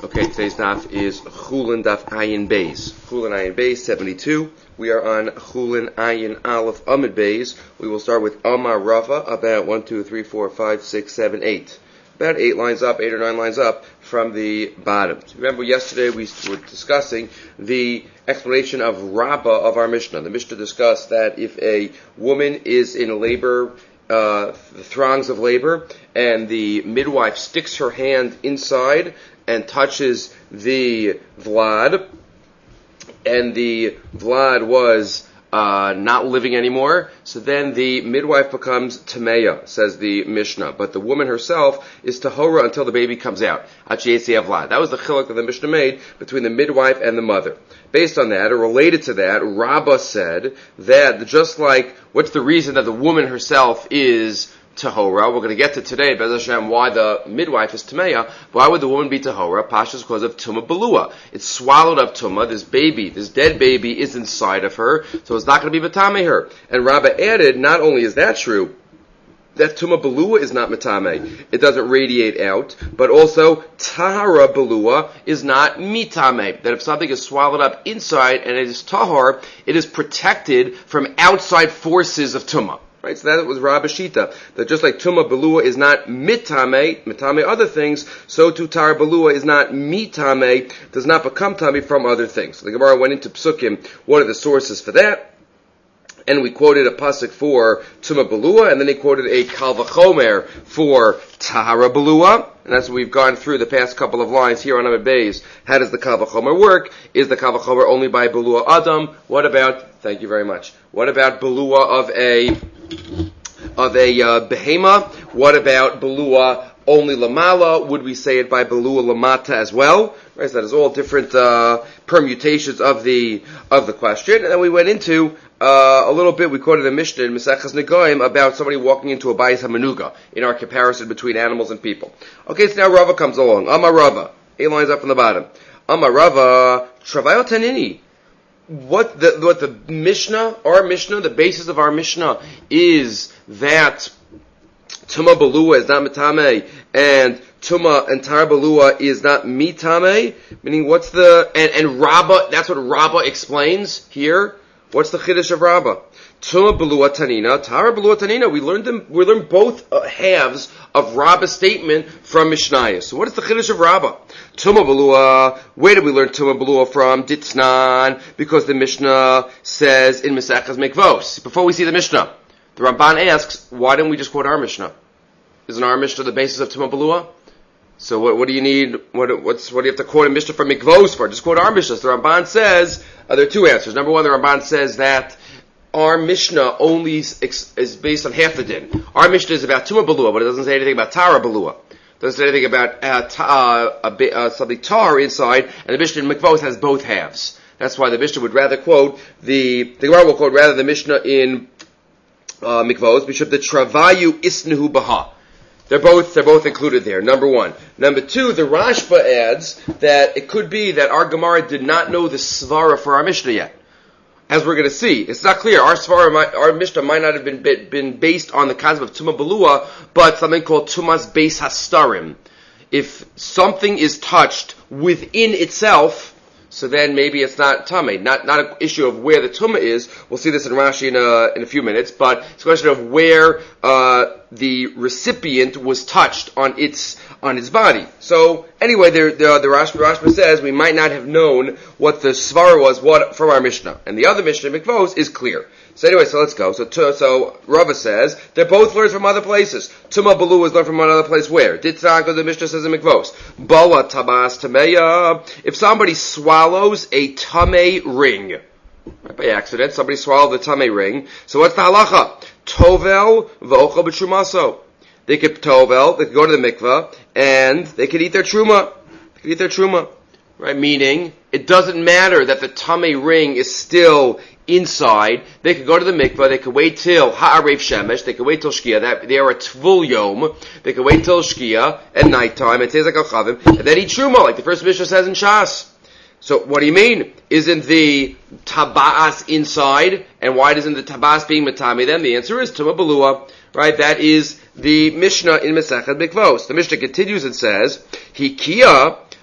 Okay, today's daf is Chulin Daf Ayin Beis. Chulin Ayin Beis 72. We are on Chulin Ayin Aleph Amid Beis. We will start with Amar Rava, about 1, 2, 3, 4, 5, 6, 7, 8. About 8 lines up, 8 or 9 lines up from the bottom. Remember, yesterday we were discussing the explanation of Rabbah of our Mishnah. The Mishnah discussed that if a woman is in labor, the throngs of labor, and the midwife sticks her hand inside and touches the Vlad, and the Vlad was not living anymore, so then the midwife becomes Tameya, says the Mishnah. But the woman herself is Tahora until the baby comes out. Achiyesi Vlad. That was the chiluk that the Mishnah made between the midwife and the mother. Based on that, or related to that, Rabbah said that just like, what's the reason that the woman herself is Tahora? We're going to get to today, Bez Hashem, why the midwife is Tameya. Why would the woman be Tahora? Pashas because of Tumah Belua. It's swallowed up Tumah. This baby, this dead baby is inside of her, so it's not going to be Matame her. And Rabbah added, not only is that true, that Tumah Belua is not Matame. It doesn't radiate out, but also Tahara Belua is not Mitame. That if something is swallowed up inside and it is Tahar, it is protected from outside forces of Tumah. Right, so that was Rabbah Shita, that just like Tumah Belua is not mitame other things, so too Tahara Belua is not mitame, does not become tame from other things. So the Gemara went into Psukim, what are the sources for that? And we quoted a pasuk for Tumah Belua, and then he quoted a Kal Vachomer for Tahara Belua, and that's what we've gone through the past couple of lines here on Amid Beis. How does the Kal Vachomer work? Is the Kal Vachomer only by Belua Adam? What about, thank you very much, what about Belua of a behema? What about Belua only Lamala? Would we say it by Belua Lamata as well? Right, so that is all different permutations of the question. And then we went into a little bit, we quoted a Mishnah in Mesechus Negoim about somebody walking into a Bayis HaMenuga in our comparison between animals and people. Okay, so now Rava comes along. Amar Rava, 8 lines up from the bottom. Amar Rava, Travayo Tanini. What the Mishnah, our Mishnah, the basis of our Mishnah is that Tumah Belua is not Mitame, and Tumah and Tahara Belua is not Mitame, meaning what's and Rabbah, that's what Rabbah explains here. What's the Chiddush of Rabbah? Tumah Belua Tanina, Tahara Belua Tanina. We learned both halves of Rabbah's statement from Mishnayos. So what is the Chiddush of Rabbah? Tumah Belua, where did we learn Tumah Belua from? Ditnan, because the Mishnah says in Mesechus Mikvos. Before we see the Mishnah, the Ramban asks, why didn't we just quote our Mishnah? Isn't our Mishnah the basis of Tumah Belua? So what do you need? What do you have to quote a Mishnah from Mikvos for? Just quote our Mishnah. So the Ramban says, there are two answers. Number one, the Ramban says that our Mishnah only is based on half the din. Our Mishnah is about Tumah Belua, but it doesn't say anything about Tahara Belua. It doesn't say anything about something tar inside, and the Mishnah in Mikvos has both halves. That's why the Mishnah would rather quote the Gemara will quote rather the Mishnah in Mikvos, Bishop the Travayu Isnehu Baha. They're both included there, number one. Number two, the Rashba adds that it could be that our Gemara did not know the Svara for our Mishnah yet. As we're going to see, it's not clear. Our Mishnah might not have been based on the concept of Tumah Belua, but something called Tumas Beis Hastarim. If something is touched within itself, so then maybe it's not Tameh. Not an issue of where the Tumah is. We'll see this in Rashi in a few minutes, but it's a question of where the recipient was touched on its body. So anyway, the Rashba says we might not have known what the Svara was from our Mishnah, and the other Mishnah Mikvos is clear. So anyway, so let's go. So Rava says they're both learned from other places. Tumah Belua is learned from another place. Where? Ditzak, the Mishnah says in Mikvos. Bala tabas tameya. If somebody swallows a tamei ring, right, by accident, somebody swallowed the tamei ring. So what's the halacha? Tovel v'ochel b'trumaso. They could tovel. They could go to the mikvah and they could eat their truma. Right? Meaning, it doesn't matter that the tamei ring is still inside. They could go to the mikvah, they could wait till ha'arev shemesh, they could wait till shkia, that they are a tvul yom, they could wait till shkia at nighttime, it says like al-chavim, and then eat truma, like the first Mishnah says in Shas. So what do you mean? Isn't the tabas inside? And why isn't the tabas being matami then? The answer is Tumah Belua. Right? That is the Mishnah in Mesechet Mikvos. The Mishnah continues and says, Hikia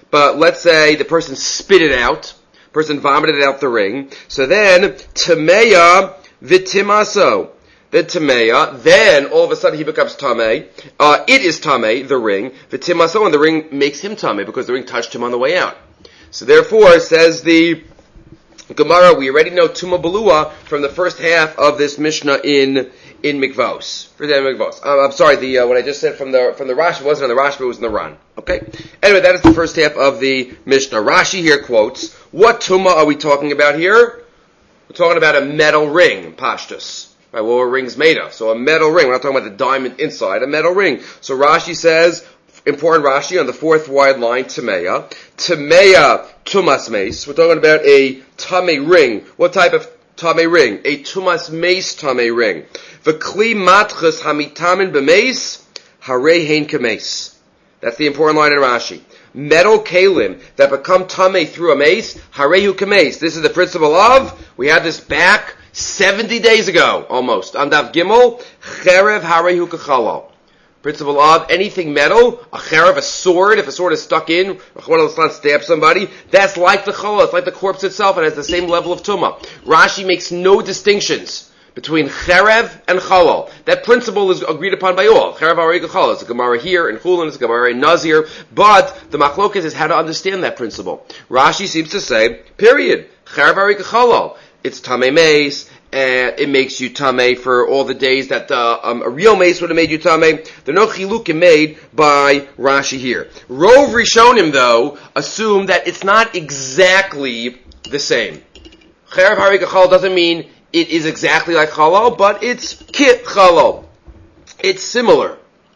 but let's say the person spit it out, person vomited out the ring, so then, tameya vitimaso. Then tameya, then all of a sudden he becomes tamei. It is tamei, the ring. Vitimaso, and the ring makes him tamei because the ring touched him on the way out. So therefore, says the Gemara, we already know Tuma Belua from the first half of this Mishnah in Mikvos. I'm sorry, what I just said from the Rashi wasn't on the Rashi, it was in the Ran. Okay? Anyway, that is the first half of the Mishnah. Rashi here quotes, what Tuma are we talking about here? We're talking about a metal ring, Pashtus. Right, what a ring's made of. So a metal ring, we're not talking about the diamond inside, a metal ring. So Rashi says, important Rashi on the fourth wide line, Tameya. Tameya Tumas Mace. We're talking about a Tamei ring. What type of Tamei ring? A Tumas Mace Tamei ring. V'kli matchus hamitamin b'mace, harei hein k'mace. That's the important line in Rashi. Metal kalim that become Tamei through a mace, harehu k'mace. This is the principle of, we had this back 70 days ago, almost. On Daf Gimel, cherev harehu k'chalal. Principle of anything metal, a cherev, a sword, if a sword is stuck in, one of the stabs somebody, that's like the chalal, it's like the corpse itself, and has the same level of tumah. Rashi makes no distinctions between cherev and chalal. That principle is agreed upon by all. Cherev harehu k'chalal. It's a Gemara here in Chulin, it's a Gemara in Nazir, but the machlokes is how to understand that principle. Rashi seems to say, period. Cherev harehu k'chalal. It's tamei mace, and it makes you tamei for all the days that a real mace would have made you tamei. There are no chilukim made by Rashi here. Rov Rishonim, though, assume that it's not exactly the same. Cherev harehu k'chalal doesn't mean it is exactly like chalal, but it's kit chalal. It's similar.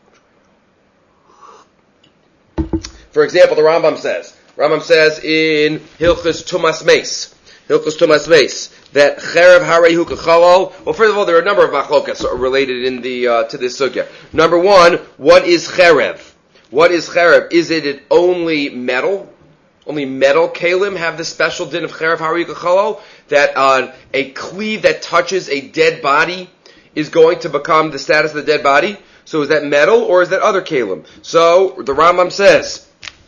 For example, the Rambam says in Hilchos Tumas Mace, that cherev harehu k'chalal. Well, first of all, there are a number of machlokas related in the to this sugya. Number one, what is cherev? What is cherev? Is it only metal? Only metal kalim have the special din of cherev harehu k'chalal, that a kli that touches a dead body is going to become the status of the dead body. So is that metal or is that other kalim? So the Rambam says,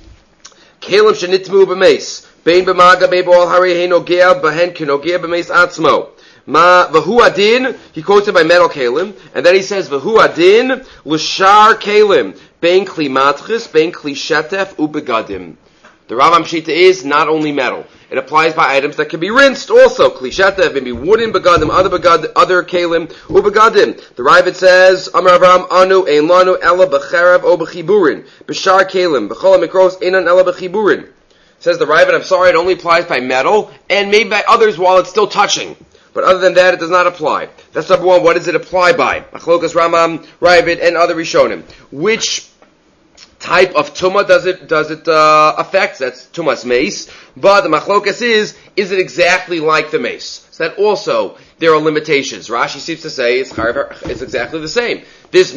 kalim shenitmu b'meis. Bein b'maga bein b'ol harei nogea b'hen kinogea b'meis atzmo. Ma v'hu adin, he quotes it by metal kalim, and then he says v'hu adin l'shar kalim bein kli matchis bein kli shetef u'begadim. The Rambam Shita is not only metal; it applies by items that can be rinsed also. Kli shetef, maybe wooden begadim, other kalim u'begadim. The Ravid says Amar Avraham anu ein lanu ela b'cherev o b'chiburin b'shar kalim b'chol mikros einan ela b'chiburin. Says the Ravid, I'm sorry, it only applies by metal, and maybe by others while it's still touching. But other than that, it does not apply. That's number one. What does it apply by? Machlokas Rambam, Ravid, and other Rishonim. Which type of tumah does it affect? That's tumas mace. But the machlokas is it exactly like the mace? So that also, there are limitations. Rashi seems to say it's exactly the same. This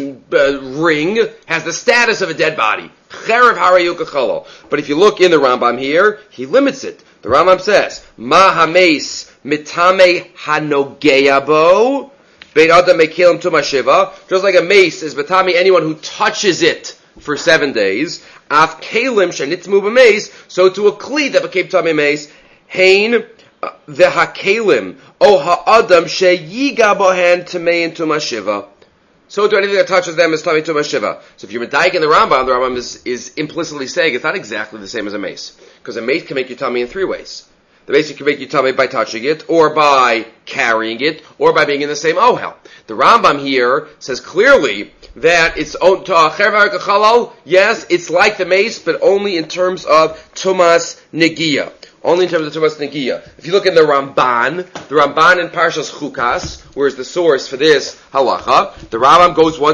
ring has the status of a dead body. Cherev harehu k'chalal. But if you look in the Rambam here, he limits it. The Rambam says, Ma ha-mace mitame hanogea bo, bein adam mekilim tuma shiva. Just like a mace is mitame anyone who touches it for 7 days. Af kalim shenitzmu b'mace, so to a kli that became tamei mace, hein the ha-kalim, o ha-adam sheyiga bohen tamein tuma shiva. So to anything that touches them is tamei tuma shiva. So if you're medayik in the Rambam is implicitly saying it's not exactly the same as a mace. Because a mace can make you tamei in 3 ways. The mace can make you tamei by touching it, or by carrying it, or by being in the same ohel. The Rambam here says clearly that it's cherev harehu k'chalal. Yes, it's like the mace, but only in terms of tumas negia. Only in terms of tumas negia. If you look in the Ramban in Parshas Chukas, where's the source for this halacha, the Ramban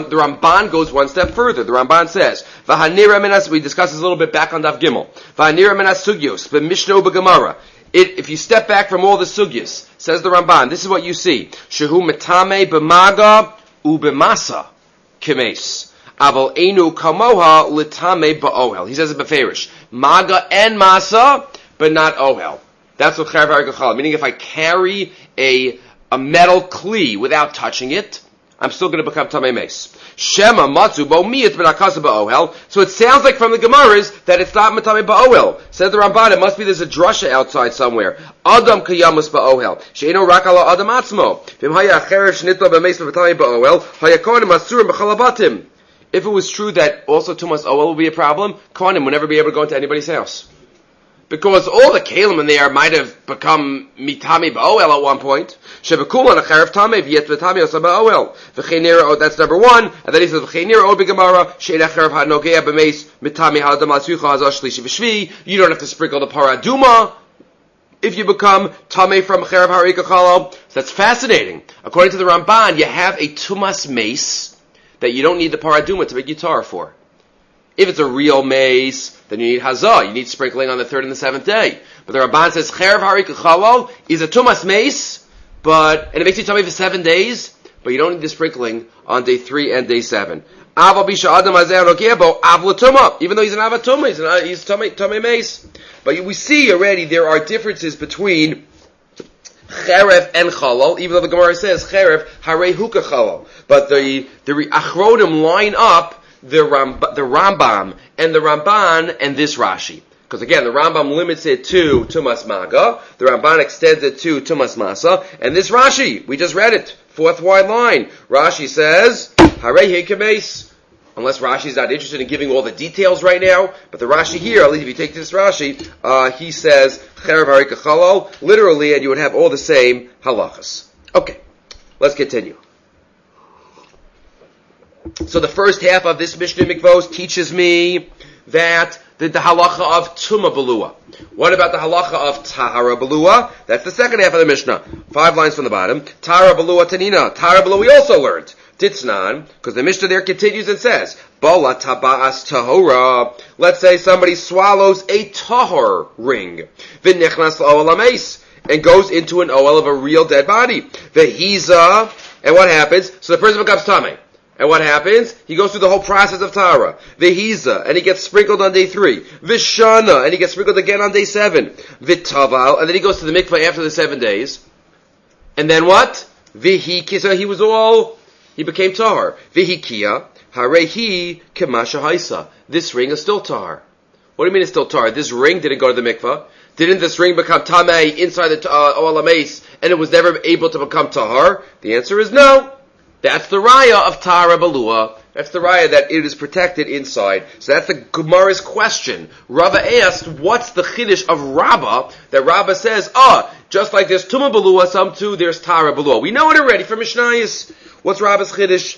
goes one step further. The Ramban says, "V'hanira minas." We discussed this a little bit back on Daf Gimel. V'hanira minas sugyos b'Mishnah u'b'Gemara. If you step back from all the sugyos, says the Ramban, this is what you see: shehu metame b'maga u'b'masa kemes. Aval enu kamoha l'tame ba'ohel. He says it beferish. Maga and masa, but not ohel. That's what cherev harehu k'chalal. Meaning, if I carry a metal kli without touching it, I'm still going to become Tamei Meis. Shema Matzu Bo Miyat B'Nakasa Ba'ohel. So it sounds like from the Gemaras that it's not Matame Ba'ohel. Says the Ramban, it must be there's a drasha outside somewhere. Adam Kayamus Ba'ohel. She'eno Rakala Adam Atzmo. Vim Haya Acherev Shnitla B'Meis B'Matame Ba'ohel. Haya Kohanim Asurim B'Chalabatim. If it was true that also Tumas Ohel would be a problem, Kohanim would never be able to go into anybody's house. Because all the Kalim in there might have become Mitami Ba'ohel at one point. Shevakula Nacharev Tame V'yet V'tami Osa Ba'ohel. V'cheinira, that's number one. And then he says, V'cheinira O B'Gemara, She'en Acharev HaNogea B'Meis Mitami Ha'adam Atzucha Hazash Shlishi V'Shvi. You don't have to sprinkle the Paraduma if you become Tame from Charev Harika Chalo. So that's fascinating. According to the Ramban, you have a Tumas Mace that you don't need the Paraduma to make guitar for. If it's a real mace, then you need hazah. You need sprinkling on the third and the seventh day. But the Ramban says Cherev Harika Chalo is a Tumas mace, and it makes you tummy for 7 days, but you don't need the sprinkling on day 3 and day 7. Even though he's an avatuma, he's tummy mace. But we see already there are differences between Cherev and Chalal, even though the Gemara says Cherev Harei Huka Chalal. But the Achronim line up the Rambam and the Ramban and this Rashi. Because again, the Rambam limits it to Tumas Maga, the Ramban extends it to Tumas Masa, and this Rashi, we just read it, 4th wide line. Rashi says, Harei Hekames. Unless Rashi's not interested in giving all the details right now, but the Rashi here, at least if you take this Rashi, he says, Cherev Harika Chalal, literally, and you would have all the same halachas. Okay, let's continue. So the first half of this Mishnah Mikvos teaches me that the halacha of Tuma Belua. What about the halacha of Tahara Belua? That's the second half of the Mishnah. 5 lines from the bottom. Tahara Belua Tanina. Tahara Belua we also learned. Titznan, because the Mishnah there continues and says, Bala Taba'as Tahora. Let's say somebody swallows a Tahor ring. V'nichnas l'oel ha'meis. And goes into an oel of a real dead body. V'hiza. And what happens? So the person becomes Tameh. And what happens? He goes through the whole process of Tahara. V'hiza, and he gets sprinkled on day 3. V'shana, and he gets sprinkled again on day 7. V'taval, and then he goes to the mikveh after the 7 days. And then what? V'hiki, so he became Tahar. V'hikia, harehi kemasha haisa. This ring is still Tahar. What do you mean it's still Tahar? This ring didn't go to the mikveh. Didn't this ring become Tameh inside the Oel HaMeis, and it was never able to become Tahar? The answer is no. That's the raya of Tahara Belua. That's the raya that it is protected inside. So that's the Gemara's question. Rava asked, what's the chiddush of Rabbah? That Rabbah says, just like there's Tuma Belua, some too, there's Tahara Belua. We know it already from Mishnayos. What's Rabbah's chiddush?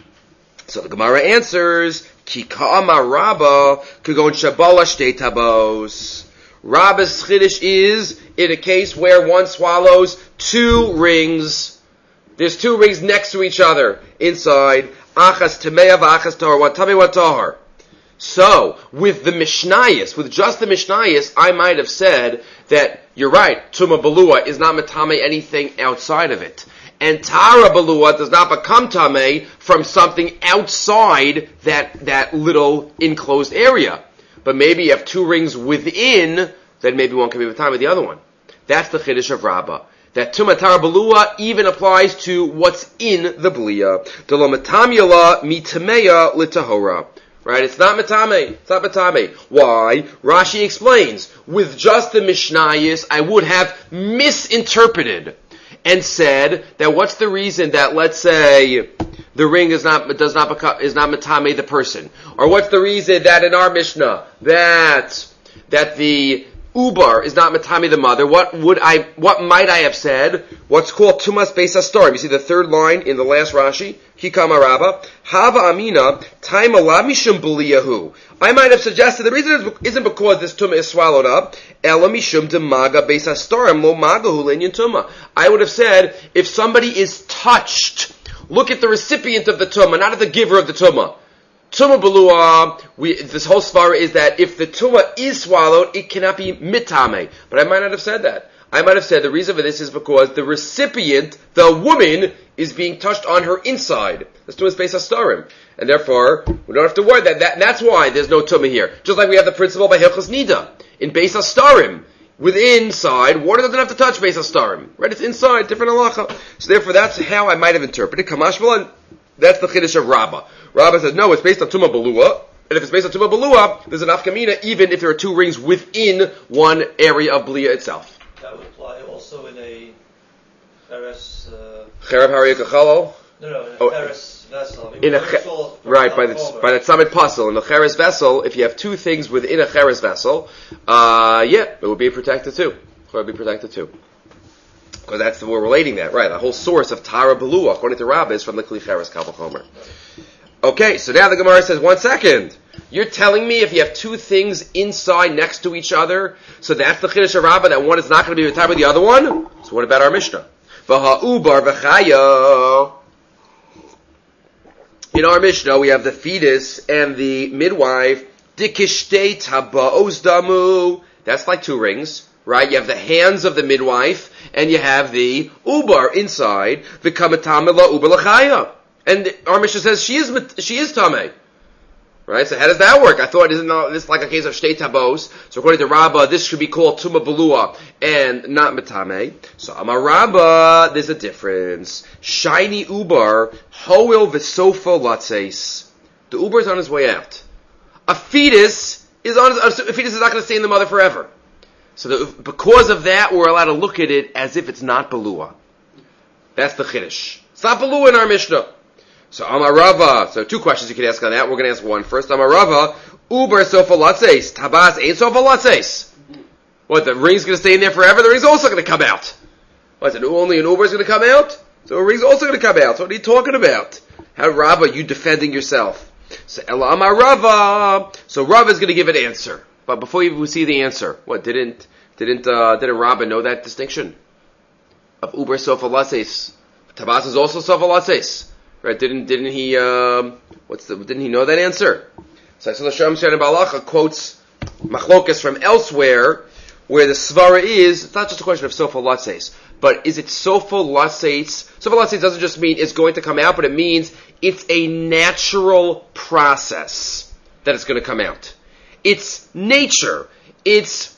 So the Gemara answers, Ki ka'amar Rabbah, kagon shabala shtei tabos. Rabbah's chiddush is in a case where one swallows 2 rings. There's 2 rings next to each other inside. Achas Tameya v'achas Tahor. One Tameh, one Tahor. So, with the Mishnayos, with just the Mishnayos, I might have said that, you're right, Tuma Belua is not Matame anything outside of it. And Tahara Belua does not become Tameh from something outside that little enclosed area. But maybe you have 2 rings within, then maybe one can be Matame the other one. That's the Chiddush of Rabbah. That Tuma Tahara Belua even applies to what's in the Bliya. Delo Matamyala mitameya litahora. Right? It's not Matame. It's not Matame. Why? Rashi explains, with just the Mishnayos, I would have misinterpreted and said that what's the reason that, let's say, the ring is not Matame the person? Or what's the reason that in our Mishnah, that the Ubar is not Matami the mother. What might I have said? What's called Tumas Beis HaStorim. You see the 3rd line in the last Rashi? Hikama Rabba. Hava Amina, Taima La Mishum Buliyahu. I might have suggested the reason isn't because this Tumah is swallowed up. Ela Mishum de Maga Beis HaStorim Lo Maga Hu Lenyan Tumah. I would have said, if somebody is touched, look at the recipient of the Tumah, not at the giver of the Tumah. Tuma Belua, this whole svara is that if the Tumah is swallowed, it cannot be mitame. But I might not have said that. I might have said the reason for this is because the recipient, the woman, is being touched on her inside. This Tumah is Beis HaStorim. And therefore, we don't have to worry that's why there's no Tumah here. Just like we have the principle by Hilchos Nida. In Beis HaStorim, inside, water doesn't have to touch Beis Hastarim. Right? It's inside, different halacha. So therefore, that's how I might have interpreted Kamash V'lan. That's the Chiddush of Rabbah. Rabbah says, no, it's based on Tumah Balua. And if it's based on Tumah Balua, there's an Afkamina, even if there are two rings within one area of Blia itself. That would apply also in a Cheres... Cherev Hariyah Kachalol? No, in a Cheres vessel. I mean, right, by that summit puzzle. In the Cheres vessel, if you have two things within a Cheres vessel, it would be protected too. It would be protected too. Because that's we're relating that, right? The whole source of Tara Balua, according to Rabbah, is from the Kli Cheres Kabel Chomer. Okay, so now the Gemara says, 1 second. You're telling me if you have two things inside next to each other, so that's the Chiddush of Rabbah, that one is not going to be the type of the other one? So what about our Mishnah? V'ha'ubar v'chaya. In our Mishnah, we have the fetus and the midwife. Dikishtei taba'os damu. That's like two rings, right? You have the hands of the midwife, and you have the ubar inside. V'kamatamela ubar l'chaya. And our Mishnah says she is tamei. Right? So how does that work? I thought, isn't this like a case of shtei tabos? So according to Rabbah, this should be called Tumah Balua and not Matame. So Amar Rabbah, there's a difference. Shiny Ubar, Hoil V'sofa Latzeis. The Ubar is on his way out. A fetus is not going to stay in the mother forever. So because of that, we're allowed to look at it as if it's not Balua. That's the Chiddush. It's not Balua in our Mishnah. So Amar Rava, so two questions you could ask on that. We're going to ask one first. Amar Rava, Uber sofa latzeis, tabas ain't sofa latzeis. What, the ring's going to stay in there forever? The ring's also going to come out. What, only an Uber's going to come out? So a ring's also going to come out. So what are you talking about? How Rava, you defending yourself? So Ela Amar Rava. So Rava is going to give an answer. But before you see the answer, what, didn't Rava know that distinction? Of Uber sofa latzeis. Tabas is also sofa latzeis. Right? Didn't he know that answer? So the Shem Shana Balacha quotes Machlokas from elsewhere, where the svara is, it's not just a question of sofa latzeis, but is it sofa latzeis? Sofa latzeis doesn't just mean it's going to come out, but it means it's a natural process that it's going to come out. It's nature. It's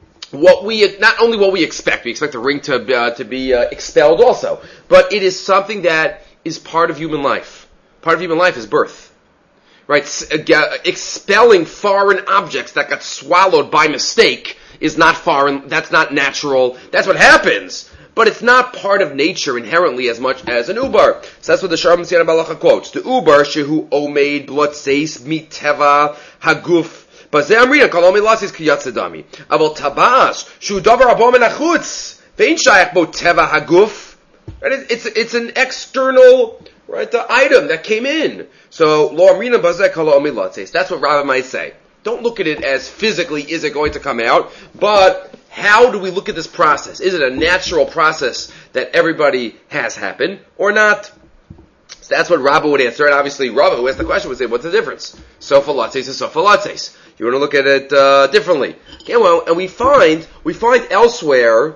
not only what we expect the ring to be expelled also, but it is something that is part of human life. Part of human life is birth. Right? Expelling foreign objects that got swallowed by mistake is not foreign, that's not natural, that's what happens. But it's not part of nature inherently as much as an ubar. So that's what the Sharm Siana Balacha quotes. The ubar, shehu omeid blotzeis miteva haguf. Bazeh amrina kol omeid latzeis kiyat sedami. Aval tabas, shehu davar abo men achutz. Vein shayach bo teva haguf. Right? It's an external item that came in. So lo amrina bazeh kol omeid latzeis. That's what Rabbi might say. Don't look at it as physically is it going to come out, but how do we look at this process? Is it a natural process that everybody has happened or not? So that's what Rabba would answer, and obviously Rabba, who asked the question, would say, what's the difference? Sofa latzeis is sofa latzeis. You want to look at it differently. Okay, well, and we find elsewhere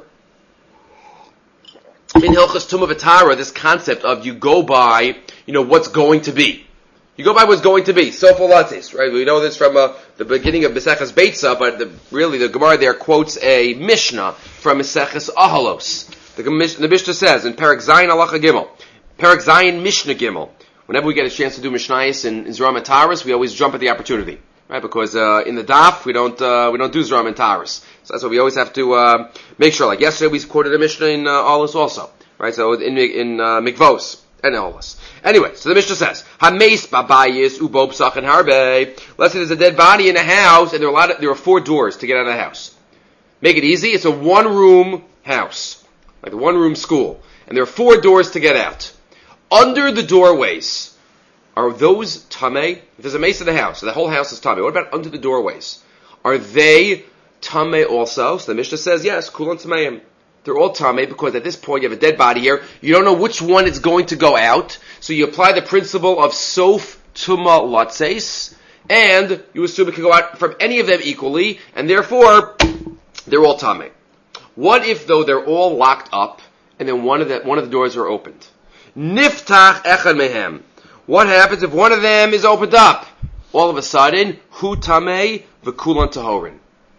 in Hilchos Tumah V'Tara this concept of you go by, what's going to be. You go by what's going to be. Sofa latzeis, right? We know this from the beginning of Maseches Beitza, but the Gemara there quotes a Mishnah from Maseches Ahalos. The Mishnah says in Perek Zayin Halacha Gimel, Perek Zayin Mishnah Gimel. Whenever we get a chance to do Mishnayos in Zram and Taras, we always jump at the opportunity, right? Because in the Daf we don't do Zram and Taras, so that's why we always have to make sure. Like yesterday, we quoted a Mishnah in Ahalos also, right? So in Mikvos and Ahalos. Anyway, so the Mishnah says, Hameis babayis ubo psach and harbe. Let's say there's a dead body in a house, and there are 4 doors to get out of the house. Make it easy. It's a 1-room house, like a 1-room school, and there are 4 doors to get out. Under the doorways, are those tamei? If there's a mace in the house, so the whole house is tamei. What about under the doorways? Are they tamei also? So the Mishnah says, yes, kulan tameim. They're all tamei because at this point you have a dead body here. You don't know which one is going to go out. So you apply the principle of sof tuma latzeis, and you assume it can go out from any of them equally, and therefore they're all tamei. What if though they're all locked up, and then one of the doors are opened? Niftach echad mehem. What happens if one of them is opened up? All of a sudden, hu tamei v'kulan tahorin.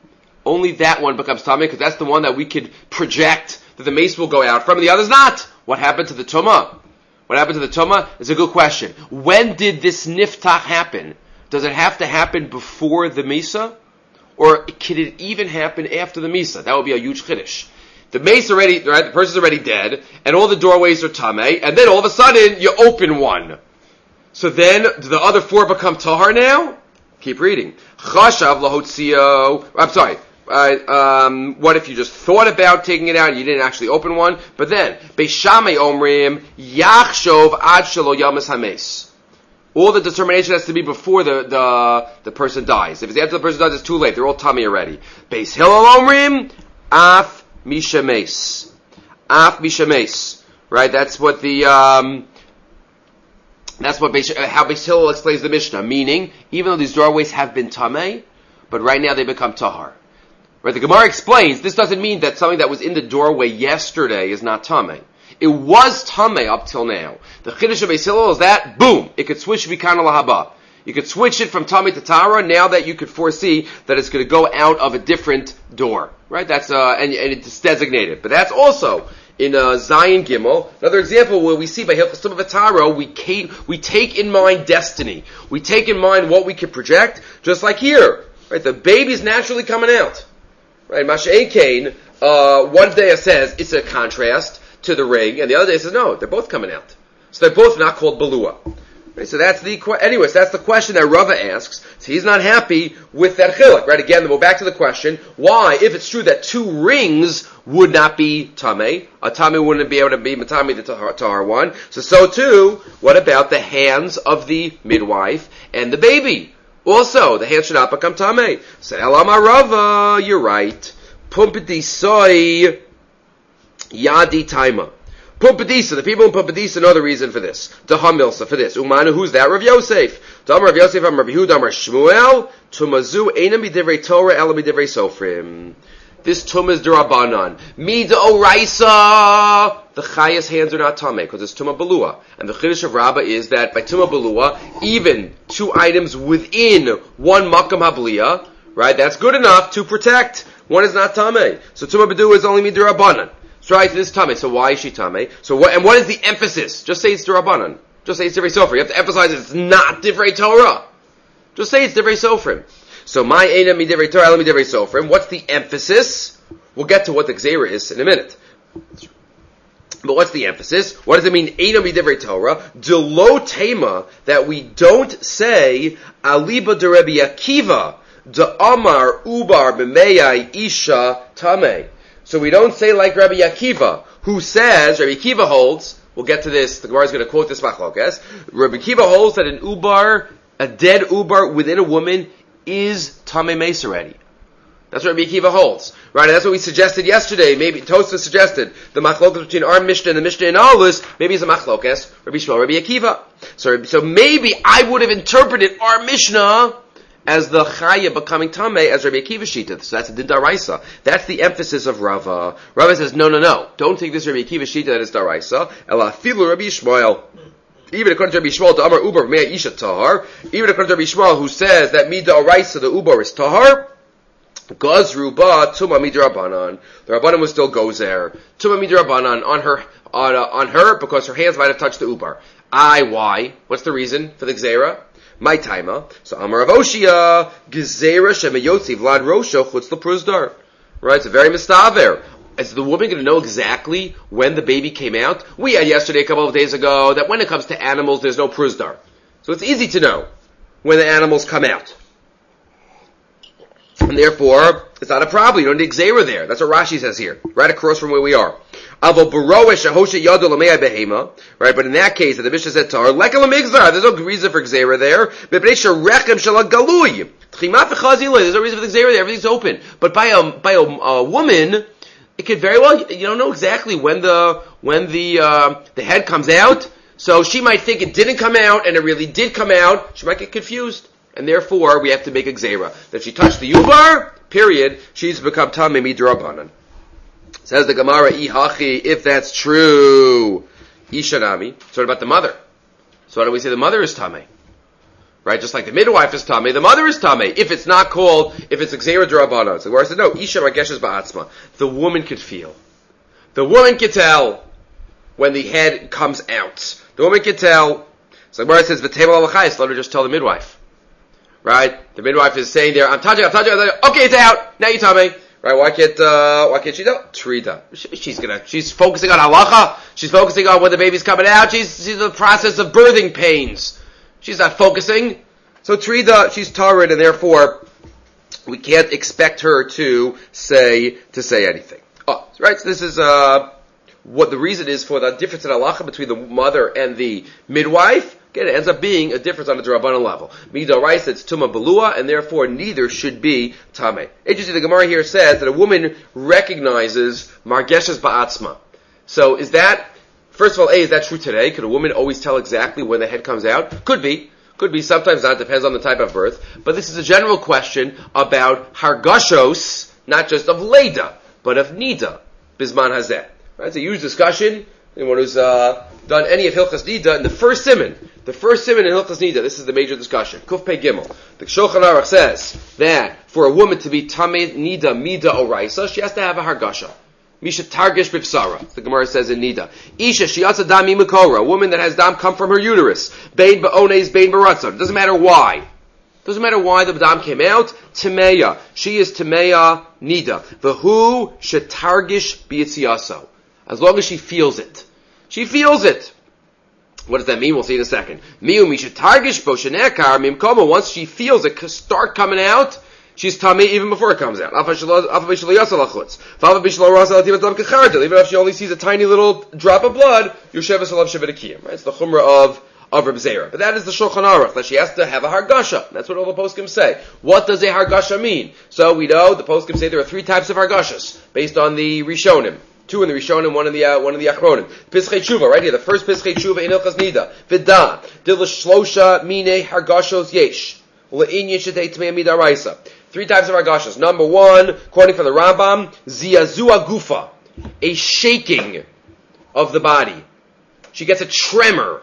only that one becomes tummy because that's the one that we could project that the mace will go out from, and the other's not. What happened to the tumah? What happened to the tumah is a good question. When did this niftach happen? Does it have to happen before the misa? Or could it even happen after the misa? That would be a huge chiddush. The mace already, right, the person's already dead, and all the doorways are tamei, and then all of a sudden, you open one. So then, do the other four become tahar now? Keep reading. Chashav lahotzio, I'm sorry, what if you just thought about taking it out and you didn't actually open one? But then, Beis Shammai omrim, yachshov ad shelo yamas hames. All the determination has to be before the person dies. If it's after the person dies, it's too late. They're all tummy already. Beis Hillel omrim, af mishames. Af mishames. Right? That's what how Beis Hillel explains the Mishnah. Meaning, even though these doorways have been tamei, but right now they become tahar. Right? The Gemara explains, this doesn't mean that something that was in the doorway yesterday is not tamei. It was tamei up till now. The chiddush of Beis Hillel is that, boom, it could switch vikana lahaba. You could switch it from tamei to tahara now that you could foresee that it's going to go out of a different door. Right? That's and it's designated. But that's also in Zion Gimel, another example where we see by Hilchos Tumah we take in mind destiny. We take in mind what we can project, just like here. Right? The baby's naturally coming out. Right? Masha'en Kain, one day it says it's a contrast to the ring, and the other day it says no, they're both coming out. So they're both not called Balua. Right? So that's the question that Rava asks. So he's not happy with that chiluk. Right? Again, we'll go back to the question, why, if it's true that two rings would not be tamei, a tamei wouldn't be able to be matami the tahar one. So too, what about the hands of the midwife and the baby? Also, the hands should not become tamei. So Elama Rava, you're right. Pumpedisoi yadi taima. Pumpadisa, the people in Pumpadisa know the reason for this. Dahamilsa for this. Umanu, who's that? Rav Yosef. Damar Rav Yosef, Amar Rav Yehuda, Amar Shmuel. Tumazu ena midivrei Torah, ela midivrei Sofrim. This tum is derabanan. Mida oraisa. The chayas hands are not tamei because it's tumah balua. And the chiddush of Rabbah is that by tumah balua, even two items within one makam habliya, right? That's good enough to protect. One is not tamei. So tumah balua is only midirabanan. So right, this is tamei. So why is she tamei? So what is the emphasis? Just say it's derabanan. Just say it's divrei sofrim. You have to emphasize it's not divrei Torah. Just say it's divrei sofrim. So my ena midivrei Torah, ela midivrei sofrim. What's the emphasis? We'll get to what the gzeira is in a minute. But what's the emphasis? What does it mean? Ena midivrei Torah, de lo tema, that we don't say aliba de Rebbe Akiva, de amar ubar b'meyai isha tamei. So we don't say like Rabbi Akiva, who says, Rabbi Akiva holds, we'll get to this, the Gemara is going to quote this machlokes, Rabbi Akiva holds that an ubar, a dead ubar within a woman, is tamei meis already. That's what Rabbi Akiva holds. Right, and that's what we suggested yesterday. Maybe Tosfos suggested the machlokes between our Mishnah and the Mishnah in Alus. Maybe it's a machlokes, Rabbi Shmuel, Rabbi Akiva. So maybe I would have interpreted our Mishnah as the chaya becoming tamei as Rabbi Akiva shita. So that's a din daraisa. That's the emphasis of Rava. Rava says, no. Don't take this Rabbi Akiva shita that is daraisa. Ela filu Rabbi Shmuel. Even according to Rabbi Shmuel, the Amar Ubar Mea Isha Tahar. Even according to Rabbi Shmuel, who says that Mida Araisa, the Ubar is Tahar. Gazru Ba Tuma Midrabanan. The Rabbanan will still go there. Tuma Midrabanan on her because her hands might have touched the Ubar. Why? What's the reason for the Gzeira? My taima. So Amar Rav Oshia Gzeira Shemayotzi Vlad Rosho Chutz Lepruzdar. Right? It's a very mistaver. Is the woman going to know exactly when the baby came out? We had yesterday, a couple of days ago, that when it comes to animals, there's no pruzdar. So it's easy to know when the animals come out. And therefore, it's not a problem. You don't need Gzeira there. That's what Rashi says here, right across from where we are. Right, but in that case, that the Mishnah said Tar, there's no reason for Gzeira there. There's no reason for the Gzeira there. Everything's open. But by a woman, it could very well, you don't know exactly when the head comes out, so she might think it didn't come out, and it really did come out. She might get confused, and therefore we have to make a gzeira that if she touched the ubar, period, she's become tamei midrabanan. Says the Gemara, ihachi, if that's true, ishanami. So what about the mother? So why don't we say the mother is tamei? Right? Just like the midwife is tamei, the mother is tamei. If it's not called, if it's Gzeira D'Rabbanan. So the Gemara said, no, Isha Margeshes Ba'atzma. The woman could feel. The woman could tell when the head comes out. The woman could tell. So the Gemara says, V'tebel alachayis, let her just tell the midwife. Right? The midwife is saying there, I'm touching, okay, it's out. Now you tamei. Right? Why can't she tell? Trida. She's focusing on halacha. She's focusing on when the baby's coming out. She's in the process of birthing pains. She's not focusing. So Trida, she's Tarid, and therefore we can't expect her to say anything. Oh, right. So this is what the reason is for the difference in halacha between the mother and the midwife. Again, it ends up being a difference on a D'Rabbanan level. Midoraisa, it's Tuma Belua, and therefore neither should be Tameh. Interesting, the Gemara here says that a woman recognizes Margeshes Ba'atzma. So is that, first of all, is that true today? Could a woman always tell exactly when the head comes out? Could be. Could be, sometimes not, depends on the type of birth. But this is a general question about Hargashos, not just of Leda, but of Nida, Bisman Hazeh. Right? It's a huge discussion. Anyone who's done any of Hilchas Nida in the first siman in Hilchas Nida, this is the major discussion. Kuf Pei Gimel. The Shulchan Aruch says that for a woman to be Tamei Nida Mida Oraisa, she has to have a Hargasha. Misha Targish Bifsara, the Gemara says in Nida. Isha Shiatza Dami Makora, a woman that has dam come from her uterus. Bein Ba'ones, Bein Baratzon. It doesn't matter why. Doesn't matter why the dam came out. Tameya. She is Tameya Nida. V'hu Shetargish B'yitziyaso. As long as she feels it. She feels it. What does that mean? We'll see in a second. Once she feels it start coming out, she's tamei even before it comes out. Even if she only sees a tiny little drop of blood, right? It's the chumrah of Reb Zera. But that is the Shulchan Aruch, that she has to have a hargasha. That's what all the poskim say. What does a hargasha mean? So we know the poskim say there are 3 types of hargashas based on the Rishonim. 2 in the Rishonim, 1 in the Achronim. Pischei Tshuva, right here, the first Pischei Tshuva in Hilchas Nida. V'da, dil shlosha mine hargashos yesh. U'le'in yeshetei tmei midaraisa. 3 types of hargashos. Number 1, according from the Rambam, ziazua gufa. A shaking of the body. She gets a tremor.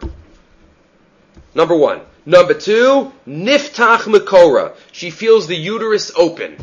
Number 1. Number 2, niftach mekora. She feels the uterus open.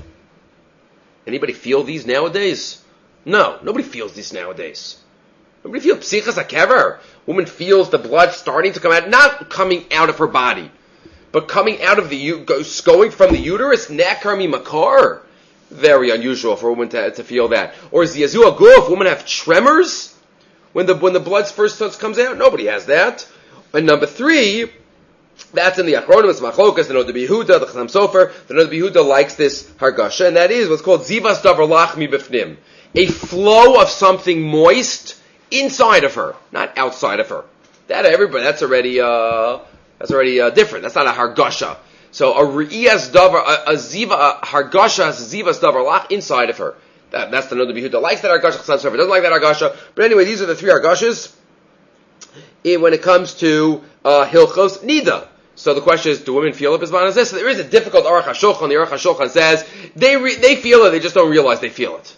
Anybody feel these nowadays? No, nobody feels this nowadays. Nobody feels psichas hakever. Woman feels the blood starting to come out, not coming out of her body, but coming out of going from the uterus. Nekar mi makar. Very unusual for a woman to feel that. Or is the yazua guf? Women have tremors when the blood first comes out. Nobody has that. And number 3, that's in the Achronim, it's Machlokas, the Noda B'Yehuda, the Chacham Sofer. The Noda B'Yehuda likes this hargasha, and that is what's called zivas davar lachmi b'fnim. A flow of something moist inside of her, not outside of her. That's already different. That's not a hargasha. So a re'iyas davar, a hargasha has a zivas davar lach inside of her. That's the Noda B'Yehuda likes that hargasha. Chacham Sofer doesn't like that hargasha. But anyway, these are the 3 hargashas when it comes to Hilchos Nida. So the question is, do women feel it bisman as this? So there is a difficult Aruch HaShulchan. The Aruch HaShulchan says they feel it, they just don't realize they feel it.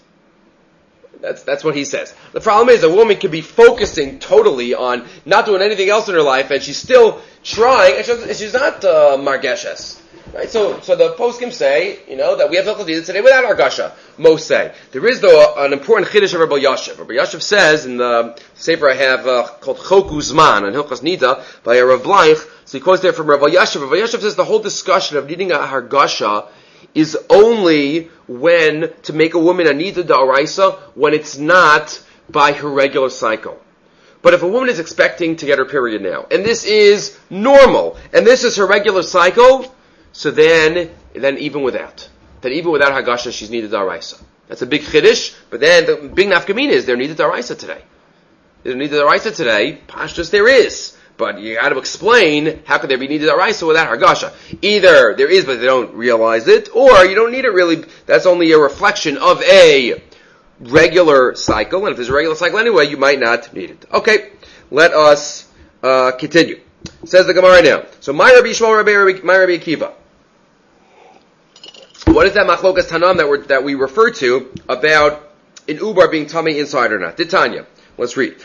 That's what he says. The problem is a woman can be focusing totally on not doing anything else in her life, and she's still trying, and she's not margeshes. Right? So the poskim say, that we have Hilchos Nida today without Argasha. Most say. There is, though, an important chiddush of Rabbi Yashiv. Rabbi Yashiv says, in the sefer I have called Choku Zman, on Hilchos Nida, by a Rav Bleich, so he quotes there from Rabbi Yashiv. Rabbi Yashiv says the whole discussion of needing a Hargasha is only when, to make a woman a Nida D'Oraisa, when it's not by her regular cycle. But if a woman is expecting to get her period now, and this is normal, and this is her regular cycle, so then even without Hagasha, she's Nida D'Oraisa. That's a big chiddush, but then the big nafkamina is there Nida D'Oraisa today. There's Nida D'Oraisa today, pashtus there is. But you got to explain, how could there be Nida D'Oraisa without Hargasha? Either there is, but they don't realize it, or you don't need it really. That's only a reflection of a regular cycle, and if there's a regular cycle anyway, you might not need it. Okay, let us continue. Says the Gemara now. So, my Rabbi Yishmael, my Rabbi Akiva. What is that machlokas tanam that we refer to about an ubar being tummy inside or not? Titania. Let's read.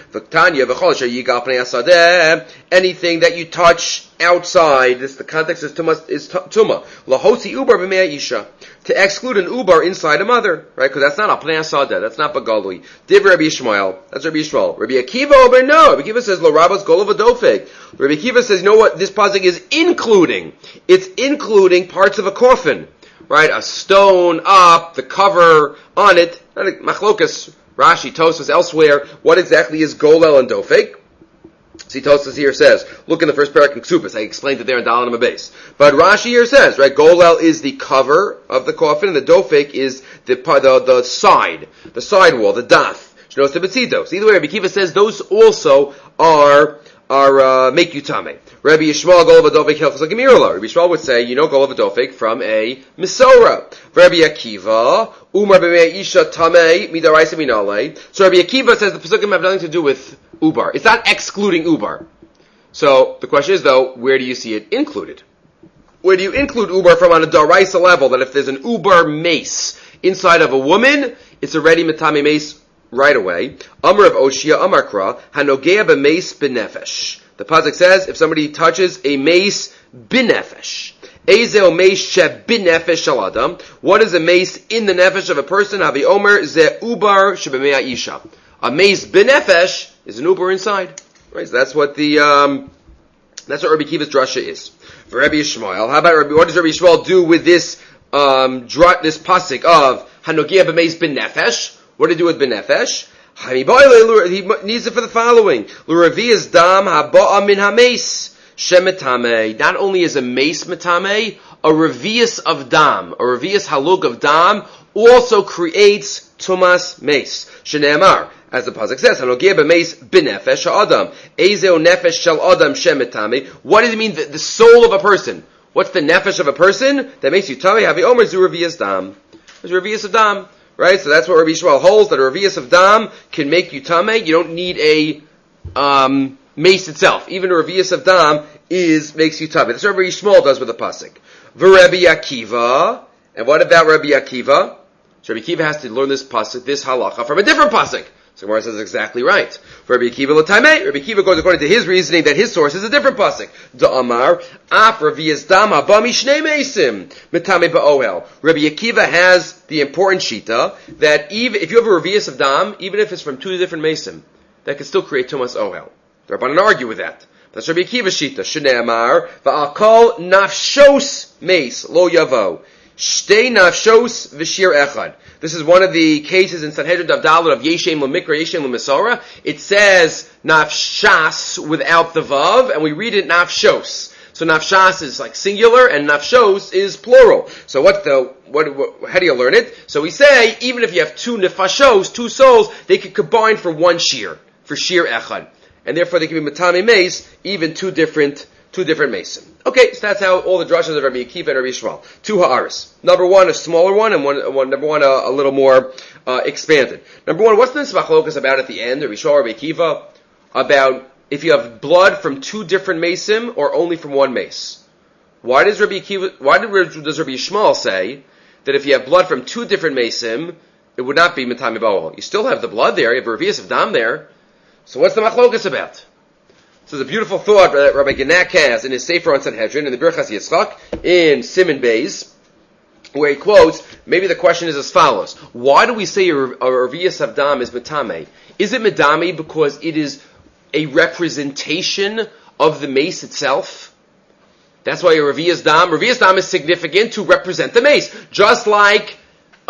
Anything that you touch outside, the context is tuma. Lahosi ubar b'mei isha. To exclude an ubar inside a mother, right? Because that's not apnei asadeh, that's not bagalui. Div Rabbi Yishmael, that's Rabbi Yishmael. Rabbi Akiva over no. Rabbi Akiva says lo rabos golov adofeg. Rabbi Akiva says, you know what? This pasuk is including. It's including parts of a coffin, right? A stone up, the cover on it. Machlokas. Rashi, Tosfos, elsewhere, what exactly is golel and dofeg? See, Tosfos here says, look in the first parak in Ksubas, I explained it there in Dalan base. But Rashi here says, right, golel is the cover of the coffin, and the dofeg is the side wall, the daf. Shnos tebetzidos. Either way, Rabbi Akiva says those also are make you tame. Rabbi Yishmael golov adofeg hilchos l'gemirula. Rabbi Yishmael would say, golov adofeg from a misora. Rabbi Akiva umar b'mei isha tame midaraisa minale. So Rabbi Akiva says the pesukim have nothing to do with ubar. It's not excluding ubar. So the question is though, where do you see it included? Where do you include ubar from on a daraisa level? That if there's an ubar mace inside of a woman, it's already mitame mace right away. Amar of Oshia Amar Kra Hanogea b'meis b'nefesh. The pasuk says if somebody touches a mace b'nefesh. Ezeo mace she b'nefesh shel adam. What is a mace in the nefesh of a person? Havi Omer ze ubar shebemei isha. A mace b'nefesh is an ubar inside. Right. So that's what that's what Rabbi Akiva's drasha is. For Rabbi Yishmael, how about what does Rabbi Yishmael do with this this pasuk of Hanogea b'meis b'nefesh? What to do with benefesh? He needs it for the following. L'revias dam haba'a min hameis shemetame. Not only is a mace metame, a revias of dam, a revias halug of dam, also creates tumas mace. Shene'amar, as the pasuk says, hanogeh b'meis benefesh ha'adam. Ezeo nefesh shel adam shemetame. What does it mean? The soul of a person. What's the nefesh of a person that makes you tame? Havi omer zu revias dam. There's revias of dam. Right, so that's what Rabbi Yishmael holds, that a revius of dam can make you tameh. You don't need a mace itself. Even a revius of dam makes you tameh. That's what Rabbi Yishmael does with the pasuk. V'Rabbi Akiva, and what about Rabbi Akiva? So Rabbi Akiva has to learn this pasuk, this halacha, from a different pasuk. So Gemara says exactly right. For Rabbi Akiva l'tameh, Rabbi Akiva goes according to his reasoning that his source is a different pasuk. Da'amar, af revius dam haba mishnei meisim, mitame ba'ohel. Rabbi Akiva has the important shita that even if you have a revius of dam, even if it's from two different meisim, that can still create tumas ohel. The Rabbanan argue with that. That's Rabbi Akiva's shita. Shneamar va'akol nafshos meis lo yavo. Shtei nafshos v'shir echad. This is one of the cases in Sanhedrin Daf Dalet of Yeshem L'Mikra, Yeshem L'Misora. It says nafshas without the vav, and we read it nafshos. So nafshas is like singular, and nafshos is plural. So how do you learn it? So we say, even if you have two nefashos, two souls, they can combine for one shir, for shir echad. And therefore they can be matame meis, even two different mason. Okay, so that's how all the drashas of Rabbi Akiva and Rabbi Yishmael. Two ha'aris. Number one, a smaller one, and number one, a little more expanded. Number one, what's the machlokas about at the end, Rabbi Yishmael, Rabbi Akiva, about if you have blood from two different mesim or only from one mace? Why does Rabbi Yishmael say that if you have blood from two different mesim, it would not be mitame ba'ol? You still have the blood there, you have a revius of dam there. So what's the machlokas about? So there's a beautiful thought that Rabbi Genak has in his Sefer on Sanhedrin, in the Birchas Yitzchak, in Siman Beis, where he quotes, maybe the question is as follows. Why do we say a revius of dam is mitame? Is it mitame because it is a representation of the mace itself? That's why a revius dam is significant to represent the mace. Just like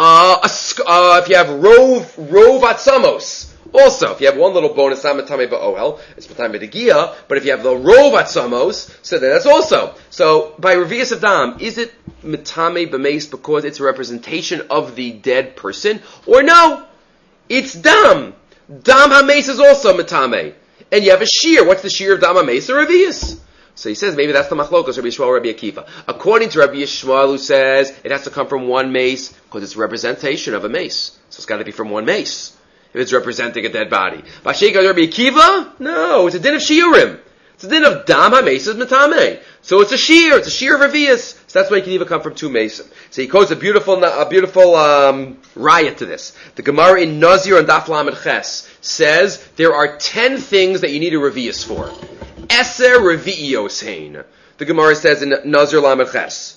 if you have rov atzamos. Also, if you have one little bone, it's not matame ba'ohel, it's matame b'degia, but if you have the rov atzamos, so then that's also. So, by revius of dam, is it matame b'meis because it's a representation of the dead person? Or no, it's dam. Dam ha-meis is also matame. And you have a shear. What's the shear of dam ha-meis or revius? So he says maybe that's the machlokos, Rabbi Yishmael, Rabbi Akiva. According to Rabbi Yishmael, who says it has to come from one mace because it's a representation of a mace. So it's got to be from one mace if it's representing a dead body. Vashika Rabbi Akiva? No, it's a din of shiurim. It's a din of dam ha-meis is metame. So it's a shear of revius. So that's why you can even come from two mesim. So he quotes a beautiful riot to this. The Gemara in Nazir and Daf Lamed Ches says there are 10 things that you need a revius for. Eser reviios hein. The Gemara says in Nazir Lamed Ches.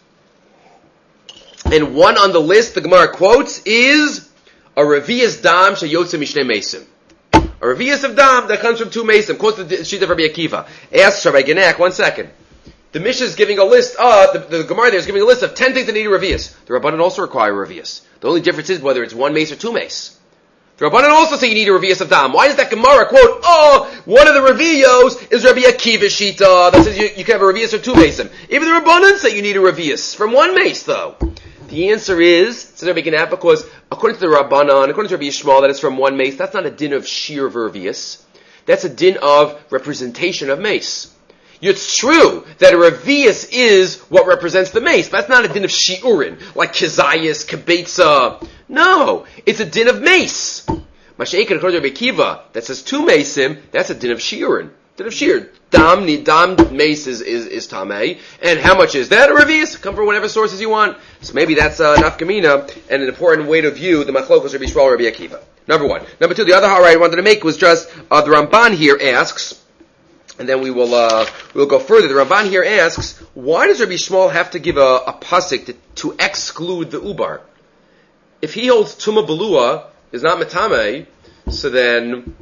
And one on the list the Gemara quotes is a revius dam sheyotze mishnei mesim. A revius of dam that comes from two mesim. Quotes the sheet of Rabbi Akiva. Asks Rabbi Genek, 1 second. The Mishnah is giving a list, the Gemara there is giving a list of 10 things that need a revius. The Rabbanan also require a revius. The only difference is whether it's one mace or two mace. The Rabbanan also say you need a revius of dam. Why does that Gemara quote, one of the revios is Rabbi Akiva Shita, that says you can have a revius or two mace. Even the Rabbanan say you need a revius from one mace though. The answer is, says Rabbi Genek, because according to the Rabbanan, according to Rabbi Yishmael, that is from one mace, that's not a din of sheer revius. That's a din of representation of mace. It's true that a revius is what represents the mace, but that's not a din of shiurin, like kizayis, kibetza. No, it's a din of mace. Masha'ekan, according to Rabbi Akiva, that says two maceim, that's a din of shiurin. Din of shiur. Dam mace is tamei. And how much is that a revius? Come from whatever sources you want. So maybe that's nafkamina, and an important way to view the machlokos Rabbi Yishmael Rabbi Akiva. Number one. Number two, the other harai I wanted to make was just, the Ramban here asks, and then we'll go further. The Ramban here asks, why does Rabbi Yishmael have to give a pasuk to exclude the ubar? If he holds Tuma Belua is not Metame, so then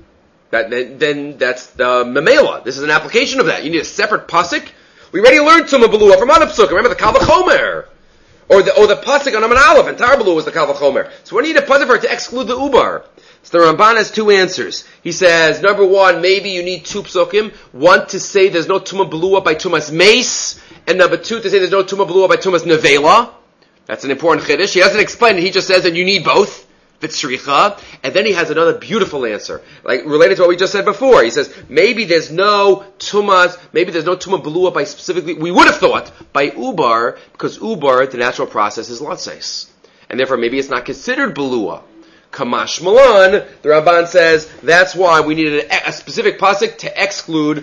that's the Memela. This is an application of that. You need a separate pasuk. We already learned Tuma Belua from other psukim. Remember the Kal V'chomer. Or the pasuk on Aman Aleph, and Tar Belua was the Kal V'chomer. So we need a pasuk for it to exclude the ubar. So the Ramban has two answers. He says, number one, maybe you need two psukim. One to say there's no Tuma Belua by Tumas Mace, and number two to say there's no Tuma Belua by Tumas Nevela. That's an important chiddush. He doesn't explain it, he just says that you need both. Vitzricha. And then he has another beautiful answer, like related to what we just said before. He says, maybe there's no Tuma Belua by specifically, we would have thought, by Ubar, because Ubar, the natural process is Latzeis. And therefore maybe it's not considered Belua. Kamash Malan, the Ramban says that's why we needed a specific pasuk to exclude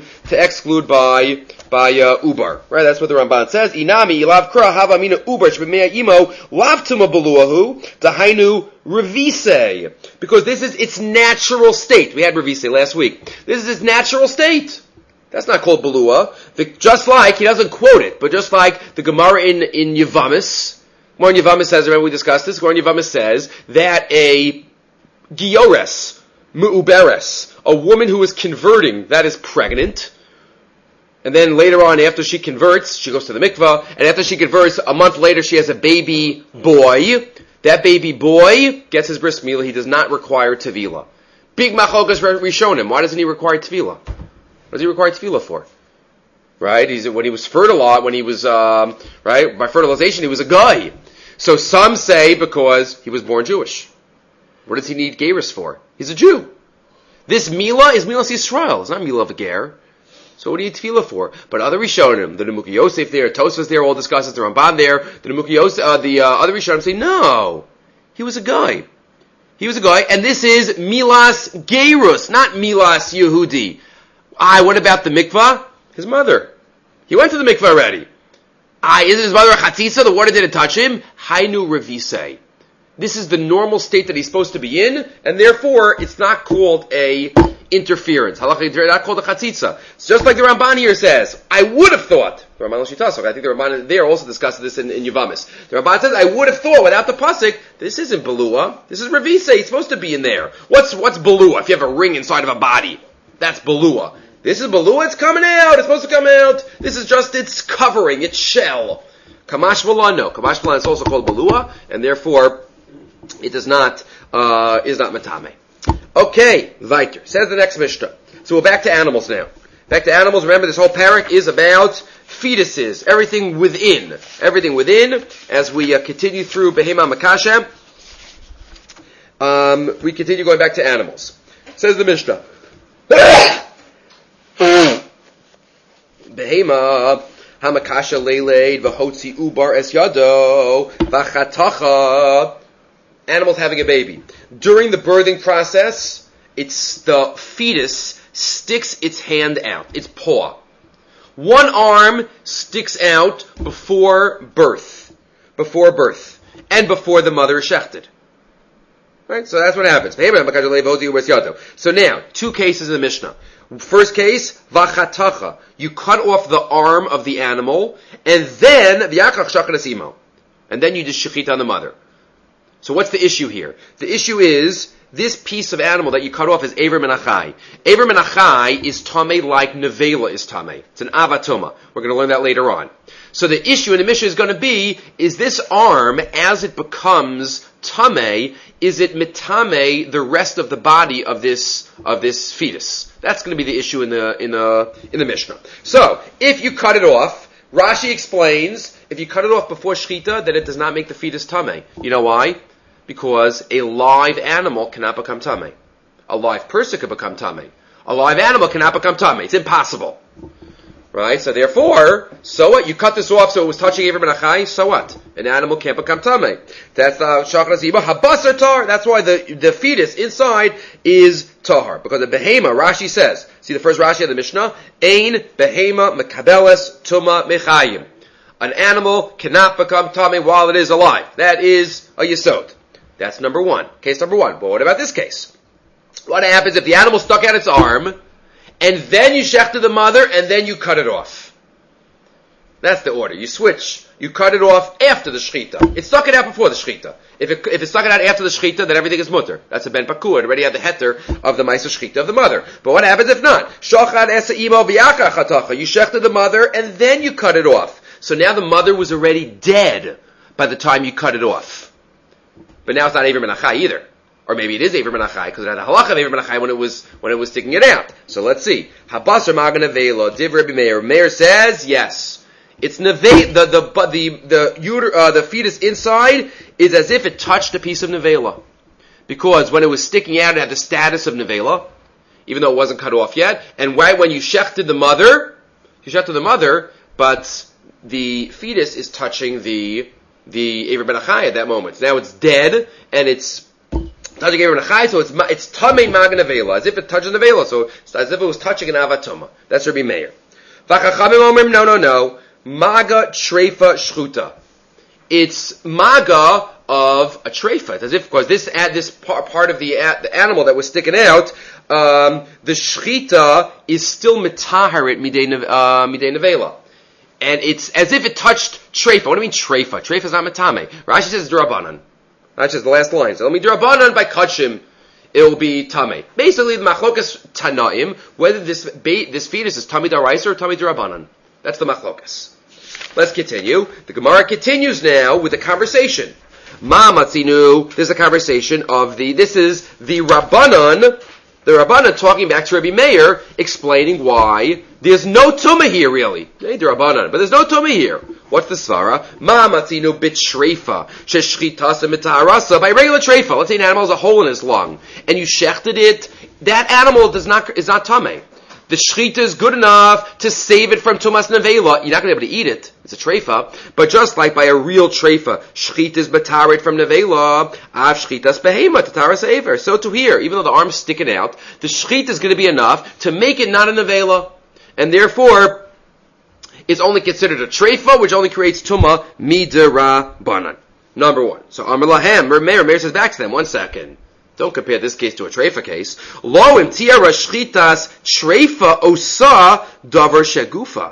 by ubar. Right? That's what the Ramban says. Inami ilav kra hava mina ubar shb'mei imo lav tuma beluahu dahainu revise, because this is its natural state. We had revise last week. This is its natural state. That's not called belua. Just like he doesn't quote it, but just like the Gemara in Yevamis. Gemara in Yevamis says, remember we discussed this, Gemara in Yevamis says that a giores, mu'uberes, a woman who is converting, that is pregnant, and then later on after she converts, she goes to the mikvah, and after she converts, a month later she has a baby boy. That baby boy gets his bris milah, he does not require tevila. Big machlokas rishonim, why doesn't he require tevila? What does he require tevila for? Right? When he was fertilized, by fertilization he was a guy. So some say because he was born Jewish. What does he need gerus for? He's a Jew. This milah is milas Yisrael. It's not milah of a ger. So what do you need tefillah for? But other Rishonim, the Nemuki Yosef there, Tosfos there, all discusses, the Ramban there, the Nemuki Yosef, the other Rishonim say, no, he was a guy. He was a guy, and this is milas gerus, not milas Yehudi. What about the mikvah? His mother. He went to the mikvah already. Is his mother a chatzitza? The water didn't touch him? Hainu revise. This is the normal state that he's supposed to be in, and therefore it's not called a interference. Halakha not called a chatzitza. It's just like the Ramban here says. I would have thought. The Ramban Shitasok. I think the Ramban there also discussed this in Yevamis. The Ramban says, I would have thought without the pasuk, this isn't belua. This is revise. It's supposed to be in there. What's belua? If you have a ring inside of a body, that's belua. This is belua, it's coming out, it's supposed to come out. This is just its covering, its shell. Kamash Malan, no. Kamash Malan is also called belua, and therefore it is not matame. Okay, weiter. Says the next Mishnah. So we're back to animals now. Back to animals. Remember, this whole parak is about fetuses, everything within, as we continue through Behema Makasha. We continue going back to animals. Says the Mishnah. Behema hamakasha leiled v'hotzi ubar es yado v'chatacha. Animals having a baby. During the birthing process, the fetus sticks its hand out, its paw. One arm sticks out before birth, and before the mother is shechted. Right? So that's what happens. So now, two cases in the Mishnah. First case, vachatacha. You cut off the arm of the animal, and then v'yachach shachadas imo. And then you just shechita on the mother. So what's the issue here? The issue is, this piece of animal that you cut off is Ever Menachai. Ever Menachai is Tameh like Nevela is Tameh. It's an Avatoma. We're going to learn that later on. So the issue in the Mishnah is going to be, is this arm, as it becomes Tameh, is it Mitame the rest of the body of this fetus? That's going to be the issue in the Mishnah. So, if you cut it off, Rashi explains, if you cut it off before Shechita, then it does not make the fetus Tameh. You know why? Because a live animal cannot become Tameh. A live person could become Tameh. A live animal cannot become Tameh. It's impossible. Right? So therefore, so what? You cut this off so it was touching Ever Menachai, so what? An animal can't become Tameh. That's Shachar Ziba, Habasar Tar. That's why the fetus inside is Tahar. Because the Behema, Rashi says, see the first Rashi of the Mishnah, Ein Behema Mekabeles Tuma Mechayim. An animal cannot become Tameh while it is alive. That is a Yesod. That's number one. Case number one. But what about this case? What happens if the animal stuck out its arm, and then you shechted the mother, and then you cut it off? That's the order. You switch. You cut it off after the shechita. It stuck it out before the shechita. If it stuck it out after the shechita, then everything is mutter. That's a ben pakur. It already had the heter of the ma'aser shechita of the mother. But what happens if not? Shachad esa imo v'yaka chatacha. You shechted the mother, and then you cut it off. So now the mother was already dead by the time you cut it off. But now it's not Ever Menachai either. Or maybe it is Ever Menachai, because it had a halach of Ever Menachai when it was sticking it out. So let's see. Habasar Magen Nevela, Div Rabbi Meir. Meir says, yes. It's Nevela, the fetus inside is as if it touched a piece of Nevela. Because when it was sticking out, it had the status of Nevela, even though it wasn't cut off yet. And right when you shechted the mother, but the fetus is touching the Ever Menachai at that moment. So now it's dead, and it's touching Ever Menachai, so it's Tamei Magen Nevela, as if it touches Nevela, so it's as if it was touching an Avatoma. That's Rabbi Meir. V'chachamim omrim, no. Maga Treifa Shchuta. It's Maga of a Treifa. It's as if, because this part of the animal that was sticking out, the Shchita is still Mitaharit Midei Nevela. And it's as if it touched Treifa. What do you mean Treifa? Treifa is not Matame. Rashi says D'Rabbanan. That's just the last line. So let me D'Rabbanan by Kachim, it will be Tame. Basically, the Machlokas Tanaim, whether this fetus is Tami D'Araisa or Tami D'Rabbanan. That's the Machlokas. Let's continue. The Gemara continues now with the conversation. Ma Matzinu, there's a conversation of this is the Rabbanan talking back to Rabbi Meir, explaining why there's no tumah here, really. Hey, the Rabbanan, but there's no tumah here. What's the svara? Ma matzinu bit shreifa, sheshchitasa mitaharasa, by regular treifa. Let's say an animal has a hole in his lung, and you shechted it. That animal is not tameh. The shechita is good enough to save it from tumas nevela. You're not going to be able to eat it. It's a treifa. But just like by a real treifa, shechita is batarit from nevela, av shchitas behema, tataras aver. So to here, even though the arm's sticking out, the shechita is going to be enough to make it not a nevela. And therefore, it's only considered a treifa, which only creates tuma midirabanan. Number one. So Amar Lahem, Meir says back to them, 1 second. Don't compare this case to a treifa case. Lo im tiara shchitas treifa osa davar shegufa.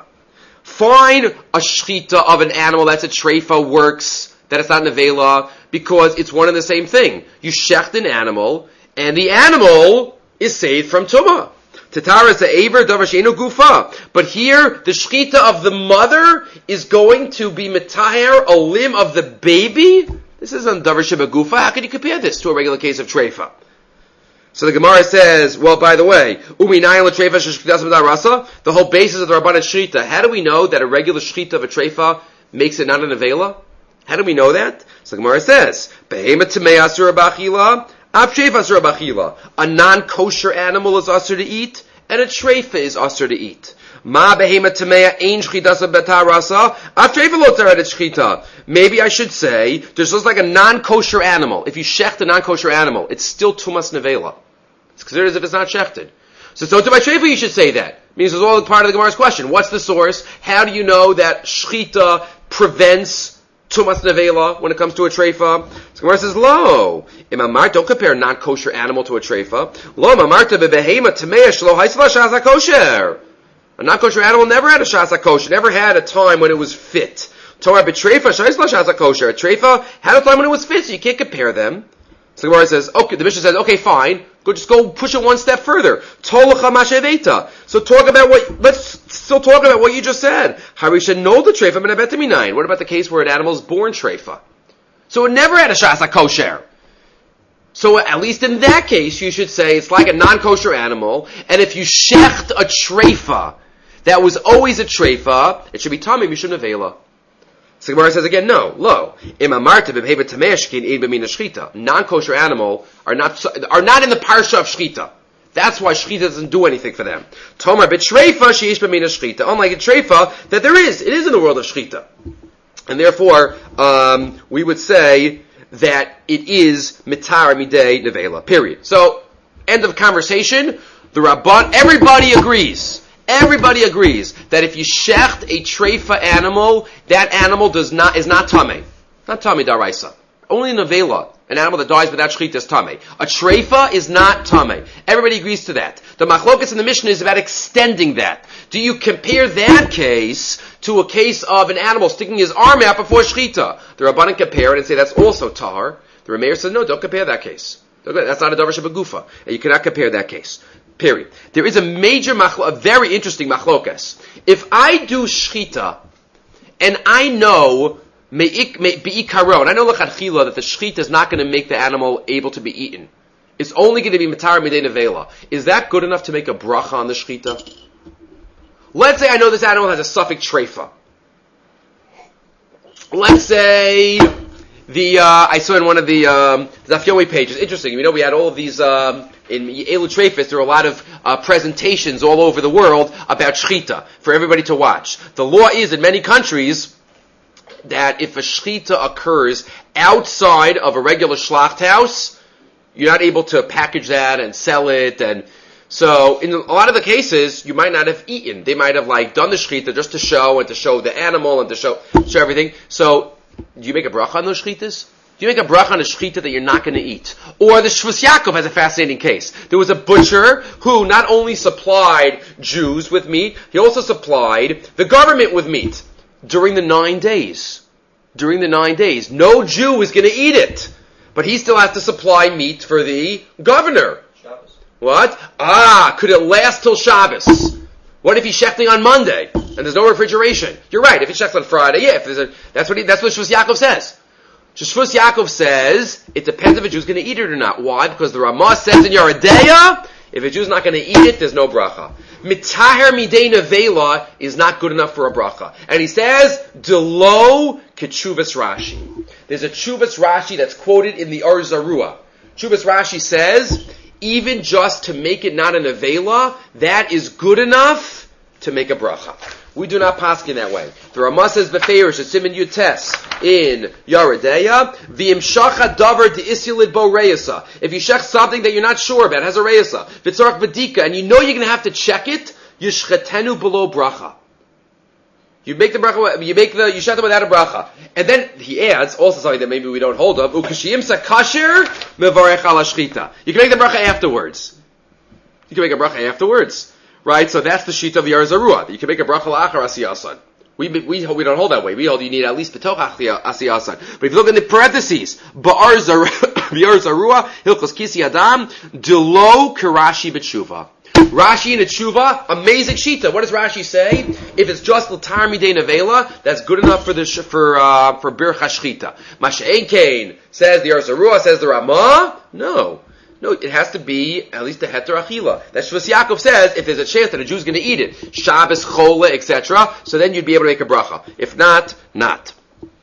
Fine, a shchita of an animal that's a treifa works, that it's not nevela, because it's one and the same thing. You shecht an animal, and the animal is saved from tumah. Tataras ha'aver davar she'enu gufa. But here, the shchita of the mother is going to be metaher a limb of the baby? This isn't davar shebegufa. How can you compare this to a regular case of treifa? So the Gemara says, well, by the way, uminayin l'treifa sheshchitas b'darasa, the whole basis of the Rabbanan shchita. How do we know that a regular shchita of a treifa makes it not an avela? How do we know that? So the Gemara says, behema tamei asur b'achila, av treifa asur b'achila. A non-kosher animal is asur to eat, and a treifa is asur to eat. Ma behema tamei ein shchitas b'darasa, av treifa lo taret shchita. Maybe I should say, there's just like a non-kosher animal. If you shecht a non-kosher animal, it's still tumas nevela. It's considered as if it's not shechted. So to by treifa you should say that. It means it's all part of the Gemara's question. What's the source? How do you know that shchita prevents tumas nevela when it comes to a treifa? So Gemara says, lo, imamar, don't compare a non-kosher animal to a treifa. Lo, mamarta bebehema tamea shlo haisla shasa kosher. A non-kosher animal never had a shasa kosher, never had a time when it was fit. Torah betreifa shaisla shasa kosher. A treifa had a time when it was fit, so you can't compare them. So the Gemara says, okay, the Mishnah says, okay, fine. Just go push it one step further. Tolacha masheveta. So let's still talk about what you just said. Harisha know the treifa min abetaminayin. What about the case where an animal is born treifa? So it never had a shasa kosher. So at least in that case, you should say it's like a non-kosher animal, and if you shecht a treifa that was always a treifa, it should be tamim mishum nevela. So Gemara says again, no, lo. Non-kosher animal are not in the parsha of shchita. That's why shchita doesn't do anything for them. Tomar b'treifa sheish b'mina shchita. Unlike a treifa, that it is in the world of shchita. And therefore, we would say that it is mitar midei nevela. Period. So, end of conversation. The Rabban, everybody agrees that if you shecht a treifa animal, that animal is not tamei. Not tamei daraisa. Only nevela, an animal that dies without shechita, is tamei. A treifa is not tamei. Everybody agrees to that. The machlokas in the Mishnah is about extending that. Do you compare that case to a case of an animal sticking his arm out before shechita? The Rabbanan compare it and say that's also tahar. The Rameir says no, don't compare that case. That's not a davar shebegufa, and you cannot compare that case. Period. There is a very interesting machlokas. If I do shchita, and I know be'ikaro, and I know l'chadchila that the shchita is not going to make the animal able to be eaten, it's only going to be matar midei nevela. Is that good enough to make a bracha on the shchita? Let's say I know this animal has a suffix treifa. Let's say I saw in one of the Daf Yomi pages. Interesting. We had all of these. In Elu Treifis, there are a lot of presentations all over the world about shchita for everybody to watch. The law is in many countries that if a shchita occurs outside of a regular shlacht house, you're not able to package that and sell it. And so in a lot of the cases, you might not have eaten. They might have done the shchita just to show the animal and to show everything. So do you make a bracha on those shchitas? Do you make a bracha on a shechita that you're not going to eat? Or the Shvus Yaakov has a fascinating case. There was a butcher who not only supplied Jews with meat, he also supplied the government with meat during the 9 days. During the 9 days. No Jew is going to eat it. But he still has to supply meat for the governor. Shabbos. What? Could it last till Shabbos? What if he's shechting on Monday and there's no refrigeration? You're right, if he shechts on Friday, yeah, that's what Shvus Yaakov says. Shvus Yaakov says, it depends if a Jew's going to eat it or not. Why? Because the Ramah says in Yeridea, if a Jew's not going to eat it, there's no bracha. Mitaher midei nevela is not good enough for a bracha. And he says, Delo ketshuvas Rashi. There's a Tshuvas Rashi that's quoted in the Or Zarua. Tshuvas Rashi says, even just to make it not a nevela, that is good enough to make a bracha. We do not paskin that way. The Ramah says befeirish at Siman Yutes in Yeridea, v'imshacha davar de'isilid bo reyasa. If you check something that you're not sure about, it has a reyasa, v'tzorach v'dika, and you know you're going to have to check it, yishchetenu below bracha. You make the bracha, you shet them without a bracha. And then he adds, also something that maybe we don't hold of, ukashiyimsa kasher mevarech ala shchita. You can make the bracha afterwards. Right? So that's the sheet of the Or Zarua. You can make a bracha la'achar asiyasan. We don't hold that way. We hold you need at least betoch asiyasan. But if you look in the parentheses, ba'ar Zarua, hilchos kisi adam, delo karashi b'tshuva. Rashi in a tshuva, amazing shita. What does Rashi say? If it's just l'tar midei nevela, that's good enough for bircha shchita. Masha'en kain, says the Or Zarua, says the Ramah. No, it has to be at least a heter achila. That Shvus Yaakov says if there's a chance that a Jew's going to eat it, Shabbos, Chole, etc., so then you'd be able to make a bracha. If not, not.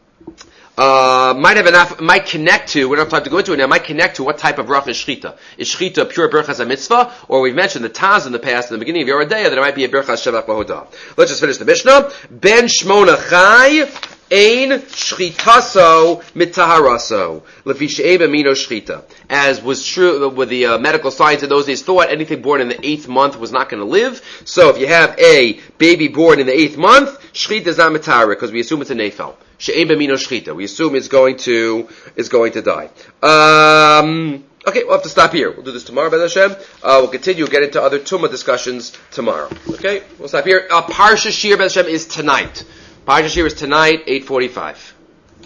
Might connect to, we don't have time to go into it now, might connect to what type of bracha is shchita. Is shchita pure berachas ha-mitzvah, or we've mentioned the Taz in the past, in the beginning of Yeridea, that it might be a berachas shevach b'hodah. Let's just finish the Mishnah. Ben Shmona Chai, Ein shchitaso mitaharaso lefi she'ei b'mino shchita. As was true with the medical science in those days, thought anything born in the 8th month was not going to live. So if you have a baby born in the 8th month, shchita is not mitahara because we assume it's a nefel. She'ei b'mino shchita. We assume it's going to die. Okay, we'll have to stop here. We'll do this tomorrow, B'ez Hashem. We'll continue, get into other Tumah discussions tomorrow. Okay, we'll stop here. Parsha Shir, B'ez Hashem, is tonight. Parsha Shir is tonight, 8:45.